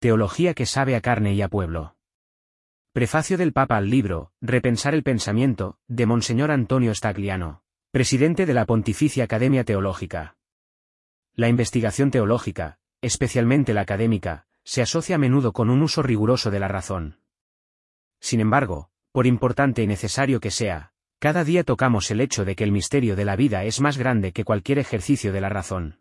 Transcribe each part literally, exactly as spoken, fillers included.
Teología que sabe a carne y a pueblo. Prefacio del Papa al libro, Repensar el pensamiento, de Monseñor Antonio Stagliano, presidente de la Pontificia Academia Teológica. La investigación teológica, especialmente la académica, se asocia a menudo con un uso riguroso de la razón. Sin embargo, por importante y necesario que sea, cada día tocamos el hecho de que el misterio de la vida es más grande que cualquier ejercicio de la razón.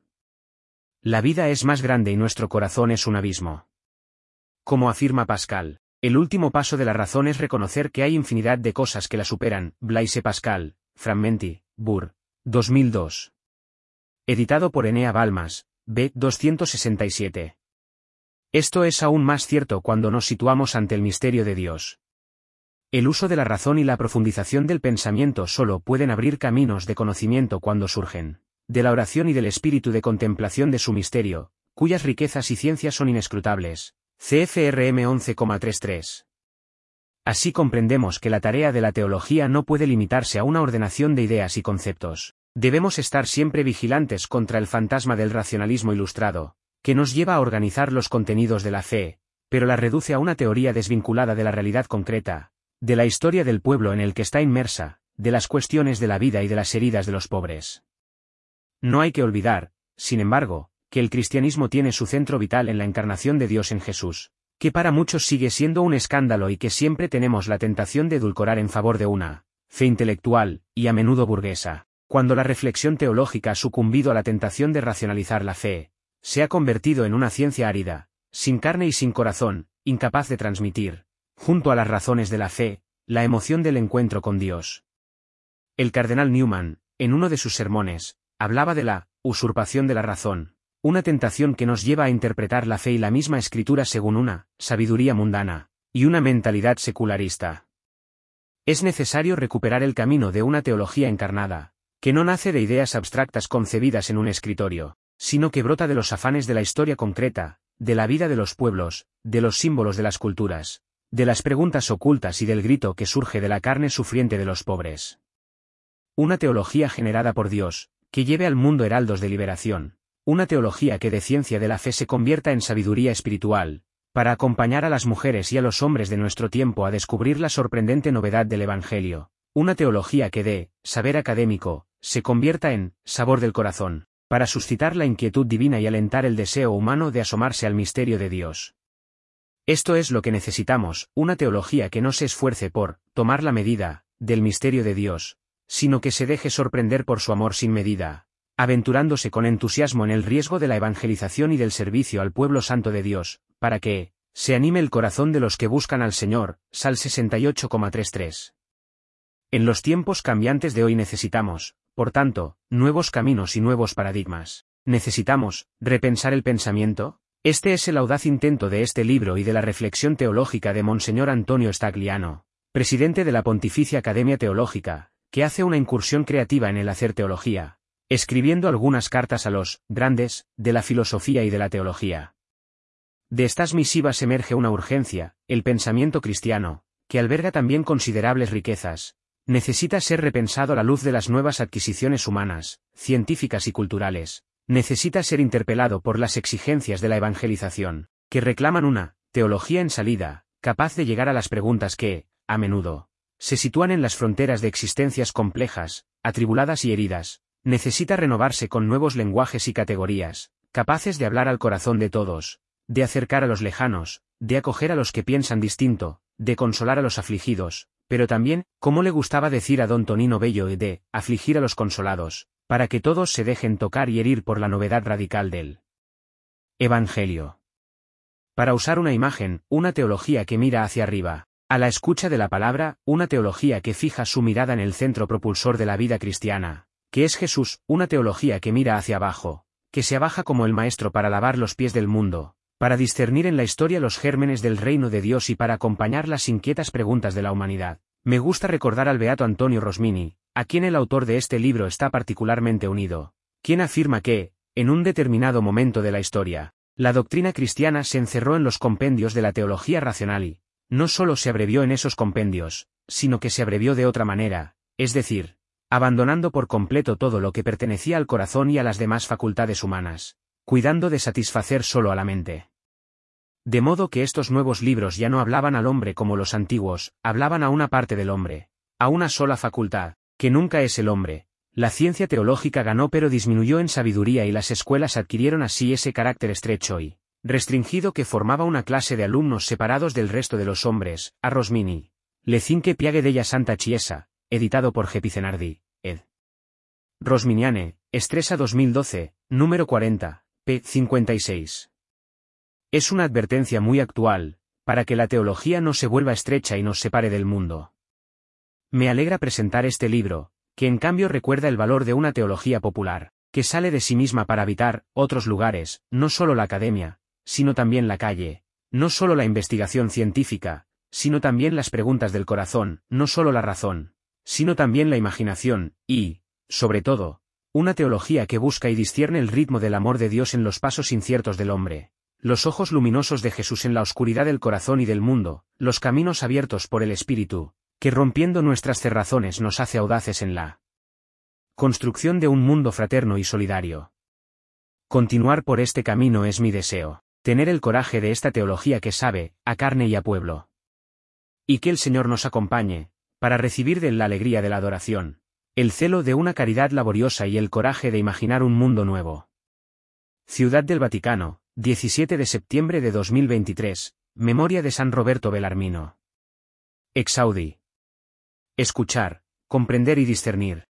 La vida es más grande y nuestro corazón es un abismo. Como afirma Pascal, el último paso de la razón es reconocer que hay infinidad de cosas que la superan. Blaise Pascal, Frammenti, Bur. dos mil dos. Editado por Enea Balmas, B. doscientos sesenta y siete. Esto es aún más cierto cuando nos situamos ante el misterio de Dios. El uso de la razón y la profundización del pensamiento solo pueden abrir caminos de conocimiento cuando surgen de la oración y del espíritu de contemplación de su misterio, cuyas riquezas y ciencias son inescrutables. C F R M once coma treinta y tres. Así comprendemos que la tarea de la teología no puede limitarse a una ordenación de ideas y conceptos. Debemos estar siempre vigilantes contra el fantasma del racionalismo ilustrado, que nos lleva a organizar los contenidos de la fe, pero la reduce a una teoría desvinculada de la realidad concreta, de la historia del pueblo en el que está inmersa, de las cuestiones de la vida y de las heridas de los pobres. No hay que olvidar, sin embargo, que el cristianismo tiene su centro vital en la encarnación de Dios en Jesús, que para muchos sigue siendo un escándalo y que siempre tenemos la tentación de edulcorar en favor de una fe intelectual, y a menudo burguesa, cuando la reflexión teológica ha sucumbido a la tentación de racionalizar la fe, se ha convertido en una ciencia árida, sin carne y sin corazón, incapaz de transmitir, junto a las razones de la fe, la emoción del encuentro con Dios. El cardenal Newman, en uno de sus sermones, hablaba de la usurpación de la razón, una tentación que nos lleva a interpretar la fe y la misma escritura según una sabiduría mundana, y una mentalidad secularista. Es necesario recuperar el camino de una teología encarnada, que no nace de ideas abstractas concebidas en un escritorio, sino que brota de los afanes de la historia concreta, de la vida de los pueblos, de los símbolos de las culturas, de las preguntas ocultas y del grito que surge de la carne sufriente de los pobres. Una teología generada por Dios, que lleve al mundo heraldos de liberación, una teología que de ciencia de la fe se convierta en sabiduría espiritual, para acompañar a las mujeres y a los hombres de nuestro tiempo a descubrir la sorprendente novedad del Evangelio, una teología que de saber académico, se convierta en sabor del corazón, para suscitar la inquietud divina y alentar el deseo humano de asomarse al misterio de Dios. Esto es lo que necesitamos, una teología que no se esfuerce por tomar la medida del misterio de Dios, sino que se deje sorprender por su amor sin medida, aventurándose con entusiasmo en el riesgo de la evangelización y del servicio al pueblo santo de Dios, para que se anime el corazón de los que buscan al Señor. Sal sesenta y ocho coma treinta y tres. En los tiempos cambiantes de hoy necesitamos, por tanto, nuevos caminos y nuevos paradigmas. ¿Necesitamos repensar el pensamiento? Este es el audaz intento de este libro y de la reflexión teológica de Monseñor Antonio Stagliano, presidente de la Pontificia Academia Teológica, que hace una incursión creativa en el hacer teología, escribiendo algunas cartas a los grandes de la filosofía y de la teología. De estas misivas emerge una urgencia: el pensamiento cristiano, que alberga también considerables riquezas, necesita ser repensado a la luz de las nuevas adquisiciones humanas, científicas y culturales, necesita ser interpelado por las exigencias de la evangelización, que reclaman una teología en salida, capaz de llegar a las preguntas que, a menudo, se sitúan en las fronteras de existencias complejas, atribuladas y heridas. Necesita renovarse con nuevos lenguajes y categorías, capaces de hablar al corazón de todos, de acercar a los lejanos, de acoger a los que piensan distinto, de consolar a los afligidos, pero también, como le gustaba decir a don Tonino Bello, de afligir a los consolados, para que todos se dejen tocar y herir por la novedad radical del Evangelio. Para usar una imagen, una teología que mira hacia arriba, a la escucha de la palabra, una teología que fija su mirada en el centro propulsor de la vida cristiana, que es Jesús, una teología que mira hacia abajo, que se abaja como el maestro para lavar los pies del mundo, para discernir en la historia los gérmenes del reino de Dios y para acompañar las inquietas preguntas de la humanidad. Me gusta recordar al beato Antonio Rosmini, a quien el autor de este libro está particularmente unido, quien afirma que, en un determinado momento de la historia, la doctrina cristiana se encerró en los compendios de la teología racional y, no solo se abrevió en esos compendios, sino que se abrevió de otra manera, es decir, abandonando por completo todo lo que pertenecía al corazón y a las demás facultades humanas, cuidando de satisfacer solo a la mente. De modo que estos nuevos libros ya no hablaban al hombre como los antiguos, hablaban a una parte del hombre, a una sola facultad, que nunca es el hombre. La ciencia teológica ganó pero disminuyó en sabiduría y las escuelas adquirieron así ese carácter estrecho y restringido que formaba una clase de alumnos separados del resto de los hombres. A Rosmini. Le cinque piaghe della Santa Chiesa, editado por G. Pizenardi, ed. Rosminiane, Estresa dos mil doce, número cuarenta, p. cincuenta y seis. Es una advertencia muy actual, para que la teología no se vuelva estrecha y nos separe del mundo. Me alegra presentar este libro, que en cambio recuerda el valor de una teología popular, que sale de sí misma para habitar otros lugares, no solo la academia, sino también la calle, no solo la investigación científica, sino también las preguntas del corazón, no solo la razón, sino también la imaginación, y, sobre todo, una teología que busca y discierne el ritmo del amor de Dios en los pasos inciertos del hombre, los ojos luminosos de Jesús en la oscuridad del corazón y del mundo, los caminos abiertos por el Espíritu, que rompiendo nuestras cerrazones nos hace audaces en la construcción de un mundo fraterno y solidario. Continuar por este camino es mi deseo, tener el coraje de esta teología que sabe, a carne y a pueblo. Y que el Señor nos acompañe, para recibir de él la alegría de la adoración, el celo de una caridad laboriosa y el coraje de imaginar un mundo nuevo. Ciudad del Vaticano, diecisiete de septiembre de dos mil veintitrés, Memoria de San Roberto Bellarmino. Exaudi. Escuchar, comprender y discernir.